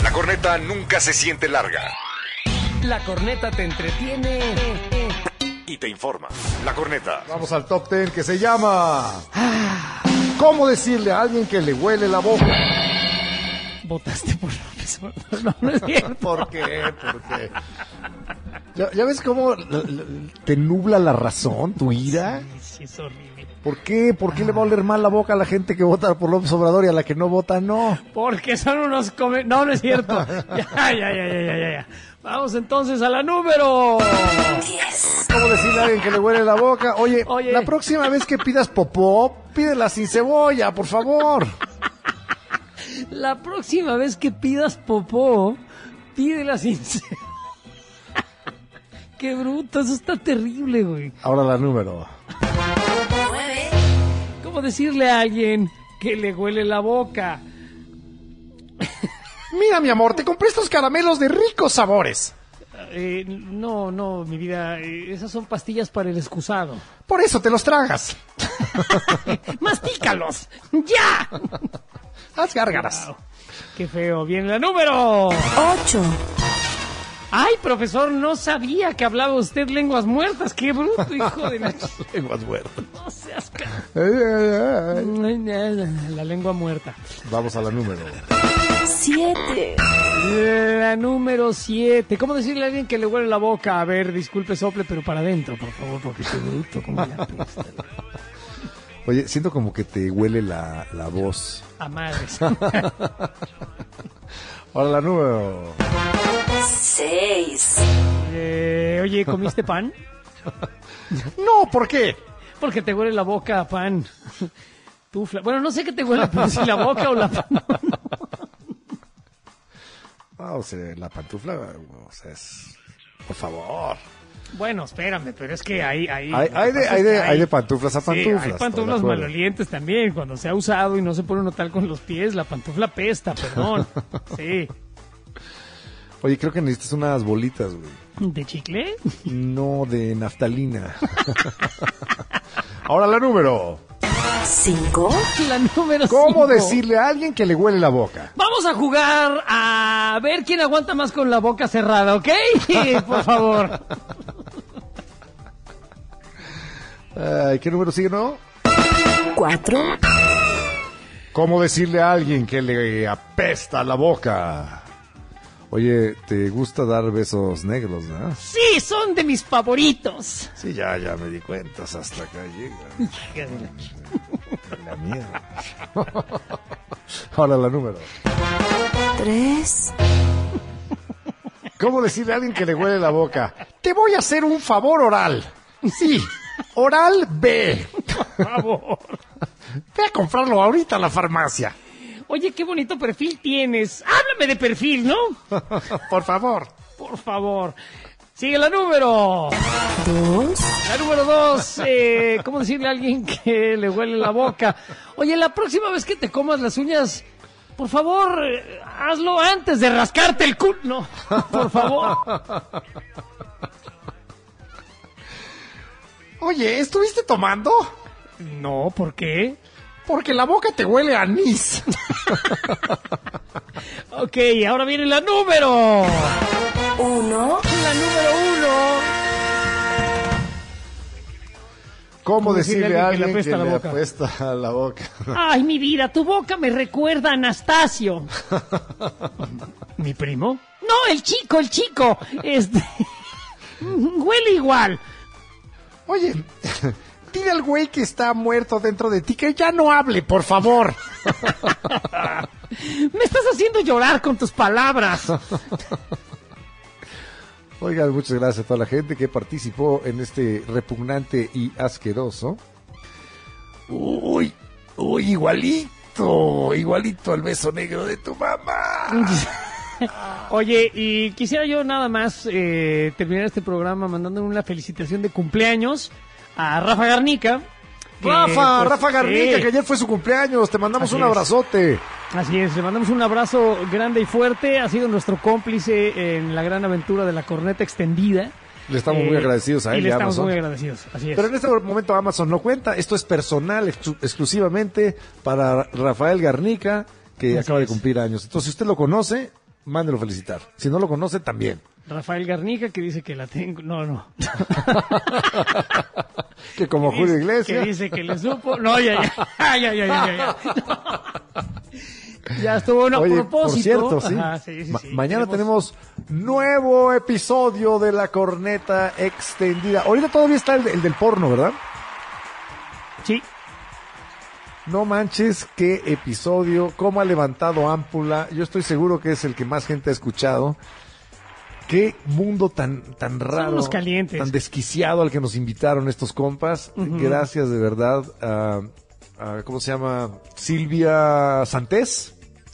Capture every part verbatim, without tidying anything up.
La corneta nunca se siente larga. La corneta te entretiene Y te informa. La corneta. Vamos al top ten que se llama... ¿Cómo decirle a alguien que le huele la boca? Votaste por López Obrador. No, no es cierto. ¿Por qué? ¿Por qué? ¿Ya, ya ves cómo l- l- te nubla la razón, tu ira? Sí, sí, es horrible. ¿Por qué? ¿Por qué le va a oler mal la boca a la gente que vota por López Obrador y a la que no vota no? Porque son unos come... No, no es cierto. Ya, ya, ya, ya, ya, ya, ya. Vamos entonces a la número diez. ¿Cómo decirle a alguien que le huele la boca? Oye, Oye. la próxima vez que pidas popó, pídela sin cebolla, por favor. La próxima vez que pidas popó, pídela sin cebolla. Qué bruto, eso está terrible, güey. Ahora la número. nueve. ¿Cómo decirle a alguien que le huele la boca? Mira, mi amor, te compré estos caramelos de ricos sabores. Eh, no, no, mi vida, eh, esas son pastillas para el excusado. Por eso te los tragas. ¡Mastícalos! ¡Ya! Haz gárgaras. Wow, qué feo. Viene la número. ocho. Ay, profesor, no sabía que hablaba usted lenguas muertas. ¡Qué bruto, hijo de la... ch- Lenguas muertas. No seas... ca- Ay, ay, ay. La lengua muerta. Vamos a la número. siete. La número siete. ¿Cómo decirle a alguien que le huele la boca? A ver, disculpe, sople, pero para adentro, por favor, porque qué bruto, como la pesta. Oye, siento como que te huele la, la voz. A madres. Ahora la número. seis. Eh, oye, ¿comiste pan? No, ¿por qué? Porque te huele la boca a pan. Tufla. Bueno, no sé qué te huele, pero si la boca o la pan. Ah, o sea, la pantufla, o sea, es... Por favor. Bueno, espérame, pero es que hay... Hay, Hay, lo que hay, de, pasa hay, es de, que hay de pantuflas a Sí, pantuflas. hay estoy de pantuflas acuerdo. malolientes también. Cuando se ha usado y no se pone uno tal con los pies, la pantufla pesta, perdón. Sí. Oye, creo que necesitas unas bolitas, güey. ¿De chicle? No, de naftalina. Ahora la número. cinco. La número ¿Cómo cinco. decirle a alguien que le huele la boca? Vamos a jugar a ver quién aguanta más con la boca cerrada, ¿ok? Por favor. Ay, ¿qué número sigue, no? cuatro. ¿Cómo decirle a alguien que le apesta la boca? Oye, ¿te gusta dar besos negros, no? Sí, son de mis favoritos. Sí, ya, ya me di cuenta, hasta acá llega. La mierda. Ahora la número. tres. ¿Cómo decirle a alguien que le huele la boca? Te voy a hacer un favor oral. Sí, oral B. Por favor. Ve a comprarlo ahorita a la farmacia. Oye, qué bonito perfil tienes. Háblame de perfil, ¿no? Por favor. Por favor. Sigue la número. dos. La número dos. Eh, ¿Cómo decirle a alguien que le huele la boca? Oye, la próxima vez que te comas las uñas, por favor, eh, hazlo antes de rascarte el culo. No, por favor. Oye, ¿estuviste tomando? No, ¿por qué? Porque la boca te huele a anís. Ok, ahora viene la número. uno. La número uno. ¿Cómo decirle a alguien que apesta le la boca? apesta la boca? Ay, mi vida, tu boca me recuerda a Anastasio. ¿Mi primo? No, el chico, el chico. Este... Huele igual. Oye, dile al güey que está muerto dentro de ti que ya no hable, por favor. Me estás haciendo llorar con tus palabras. Oigan, muchas gracias a toda la gente que participó en este repugnante y asqueroso. Uy, uy, igualito, igualito al beso negro de tu mamá. Oye, y quisiera yo nada más eh, terminar este programa mandándole una felicitación de cumpleaños a Rafa Garnica. que, Rafa, pues, Rafa Garnica, sí, que ayer fue su cumpleaños, te mandamos Así un es. abrazote. Así es, le mandamos un abrazo grande y fuerte. Ha sido nuestro cómplice en la gran aventura de la corneta extendida. Le estamos muy Eh, agradecidos a y él le y a estamos Amazon. muy agradecidos, así es. Pero en este momento Amazon no cuenta, esto es personal, ex- exclusivamente para Rafael Garnica, que Así acaba de es. cumplir años. Entonces, si usted lo conoce, mándelo felicitar. Si no lo conoce, también. Rafael Garnica, que dice que la tengo. No, no. Que como Que Julio dice- Iglesias. Que dice que le supo. No, ya, ya. Ay, ya, ya, ya, ya. Ya estuvo bueno, a Oye, propósito. por cierto, sí. Ajá, sí, sí, Ma- sí. mañana tenemos... nuevo episodio de La Corneta Extendida. Ahorita todavía está el, el del porno, ¿verdad? Sí. No manches, qué episodio, cómo ha levantado ámpula. Yo estoy seguro que es el que más gente ha escuchado. Qué mundo tan, tan raro, unos calientes. tan desquiciado al que nos invitaron estos compas. Ujú. Gracias de verdad a, a, ¿cómo se llama? Silvia Santés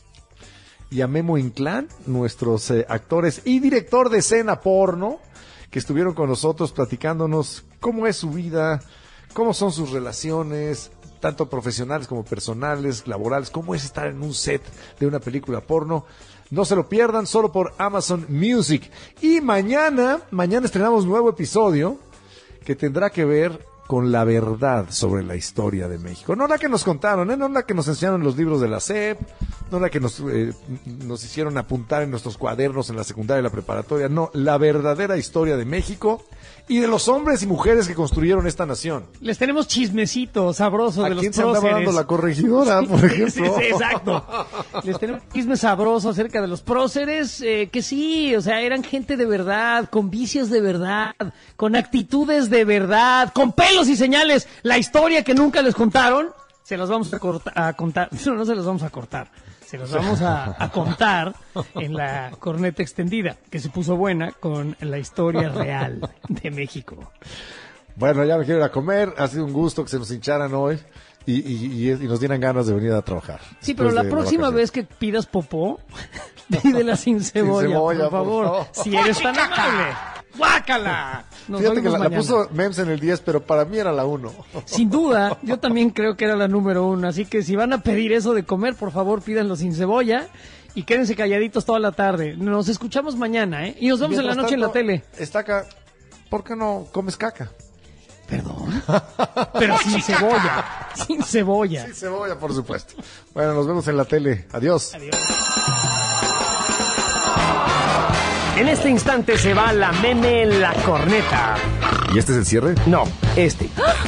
y a Memo Inclán, nuestros eh, actores y director de escena porno, que estuvieron con nosotros platicándonos cómo es su vida, cómo son sus relaciones, tanto profesionales como personales, laborales, cómo es estar en un set de una película porno. No se lo pierdan, solo por Amazon Music. Y mañana, mañana estrenamos un nuevo episodio que tendrá que ver con la verdad sobre la historia de México. No la que nos contaron, ¿eh? No la que nos enseñaron en los libros de la S E P, no la que nos, eh, nos hicieron apuntar en nuestros cuadernos en la secundaria y la preparatoria. No, la verdadera historia de México y de los hombres y mujeres que construyeron esta nación. Les tenemos chismecito sabroso ¿A de los quién se andaba próceres. dando la corregidora, por Sí, ejemplo? sí, exacto. Les tenemos chisme sabroso acerca de los próceres, eh, que sí, o sea, eran gente de verdad, con vicios de verdad, con actitudes de verdad, con pelos y señales. La historia que nunca les contaron, se las vamos a, corta- a contar. No, no se las vamos a cortar. Se los vamos a, a contar en la corneta extendida, que se puso buena con la historia real de México. Bueno, ya me quiero ir a comer. Ha sido un gusto que se nos hincharan hoy y, y, y, y nos dieran ganas de venir a trabajar. Sí, pero después la de próxima vacación. vez que pidas popó, pídela sin cebolla, cebolla, por por favor. favor. Si eres tan amable. ¡Guácala! Nos Fíjate que oímos la, la mañana. puso Mems en el diez, pero para mí era la uno. Sin duda, yo también creo que era la número uno. Así que si van a pedir eso de comer, por favor, pídanlo sin cebolla y quédense calladitos toda la tarde. Nos escuchamos mañana, ¿eh? Y nos vemos en la Mientras noche en la tanto, tele. Está acá. ¿Por qué no comes caca? Perdón. Pero sin cebolla. Sin cebolla. Sin cebolla, por supuesto. Bueno, nos vemos en la tele. Adiós. Adiós. En este instante se va la meme La Corneta. ¿Y este es el cierre? No, este.